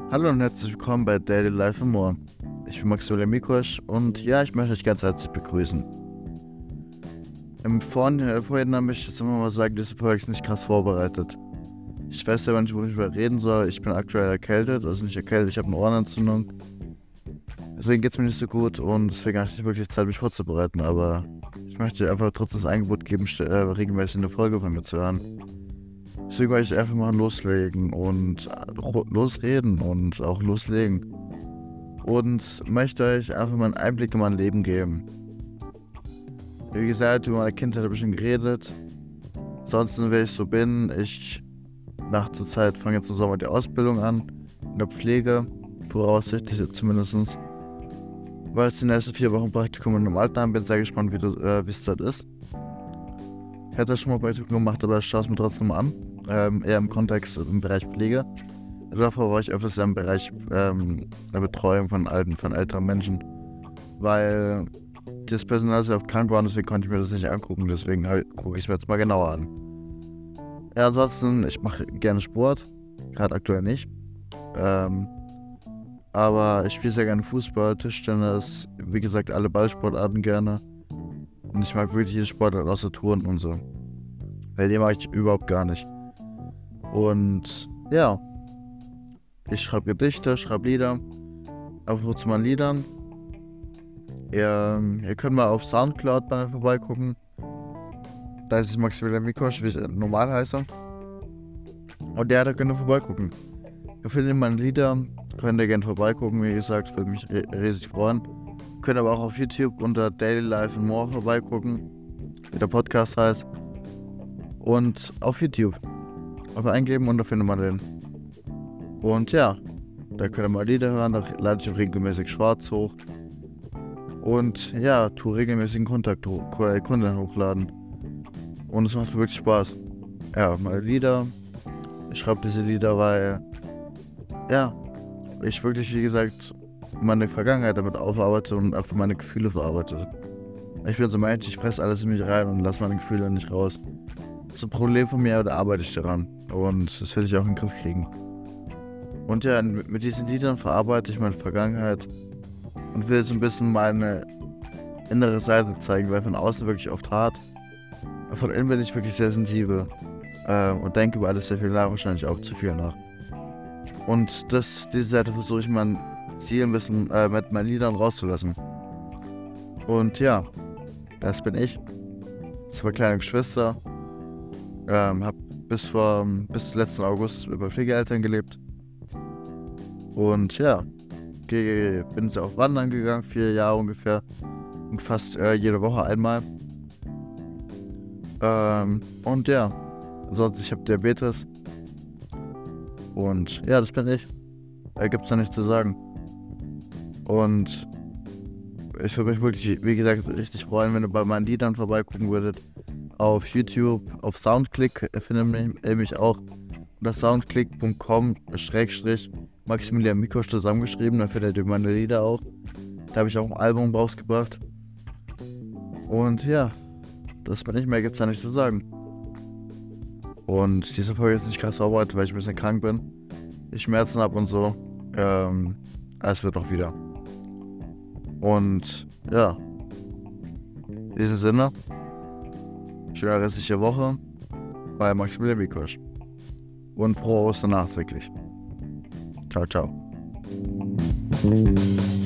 Hallo und herzlich willkommen bei Daily Life and More. Ich bin Maximilian Mikosch und ja, ich möchte euch ganz herzlich begrüßen. Vorhin möchte ich jetzt immer mal sagen, diese Folge ist nicht krass vorbereitet. Ich weiß ja nicht, worüber ich reden soll. Ich bin aktuell erkältet, also nicht erkältet, ich habe eine Ohrenentzündung. Deswegen geht es mir nicht so gut und deswegen habe ich nicht wirklich Zeit, mich vorzubereiten. Aber ich möchte einfach trotzdem das Angebot geben, regelmäßig eine Folge von mir zu hören. Deswegen wollte ich einfach mal loslegen und losreden und auch loslegen. Und möchte euch einfach mal einen Einblick in mein Leben geben. Wie gesagt, über meine Kindheit habe ich schon geredet. Ansonsten, wer ich so bin, ich nach der Zeit fange jetzt im Sommer die Ausbildung an, in der Pflege, voraussichtlich zumindest. Weil ich die nächsten 4 Wochen Praktikum in einem Altenheim bin, sehr gespannt, wie es dort ist. Ich hatte schon mal Praktikum gemacht, aber ich schaue es mir trotzdem mal an. Eher im Kontext im Bereich Pflege. Davor war ich öfters im Bereich der Betreuung von älteren Menschen, weil das Personal sehr oft krank war und deswegen konnte ich mir das nicht angucken, deswegen gucke ich es mir jetzt mal genauer an. Ja, ansonsten, ich mache gerne Sport, gerade aktuell nicht, aber ich spiele sehr gerne Fußball, Tischtennis, wie gesagt, alle Ballsportarten gerne und ich mag wirklich jede Sportart außer Touren und so, weil die mag ich überhaupt gar nicht. Und ja, ich schreibe Gedichte, schreibe Lieder. Apropos zu meinen Liedern. Ihr könnt mal auf Soundcloud bei mir vorbeigucken. Da ist es Maximilian Mikosch, wie ich normal heiße. Und da könnt ihr vorbeigucken. Ihr findet meine Lieder, könnt ihr gerne vorbeigucken, wie gesagt, würde mich riesig freuen. Könnt aber auch auf YouTube unter Daily Life and More vorbeigucken, wie der Podcast heißt. Und auf YouTube. Einfach eingeben und da findet man den. Und ja, da könnt ihr mal Lieder hören, da lade ich auch regelmäßig Schwarz hoch. Und ja, tue regelmäßigen Content hochladen. Und es macht wirklich Spaß. Ja, meine Lieder. Ich schreibe diese Lieder, weil, ja, ich wirklich, wie gesagt, meine Vergangenheit damit aufarbeite und einfach meine Gefühle verarbeite. Ich bin so ein Mensch, ich fresse alles in mich rein und lasse meine Gefühle nicht raus. Das ist ein Problem von mir, da arbeite ich daran. Und das will ich auch in den Griff kriegen. Und ja, mit diesen Liedern verarbeite ich meine Vergangenheit und will so ein bisschen meine innere Seite zeigen, weil von außen wirklich oft hart, aber von innen bin ich wirklich sehr sensibel und denke über alles sehr viel nach, wahrscheinlich auch zu viel nach. Und diese Seite versuche ich mein Ziel ein bisschen mit meinen Liedern rauszulassen. Und ja, das bin ich. 2 kleine Geschwister, habe bis letzten August bei Pflegeeltern gelebt. Und ja, bin sehr auf Wandern gegangen, 4 Jahre ungefähr. Und fast jede Woche einmal. Und ja, sonst ich habe Diabetes. Und ja, das bin ich. Da gibt's da nichts zu sagen. Und ich würde mich wirklich, wie gesagt, richtig freuen, wenn ihr bei meinen Liedern vorbeigucken würdet. Auf YouTube, auf Soundclick findet ihr mich auch unter soundclick.com/Maximilian Mikosch zusammengeschrieben. Da findet ihr meine Lieder auch. Da habe ich auch ein Album rausgebracht. Und ja, das bin ich, mehr gibt's da nicht zu sagen. Und diese Folge ist nicht krass vorbereitet, weil ich ein bisschen krank bin. Ich Schmerzen habe und so. Es wird auch wieder. Und ja, in diesem Sinne, schöne restliche Woche bei Maximilian Mikosch. Und frohe Ostern nachträglich. Ciao, ciao.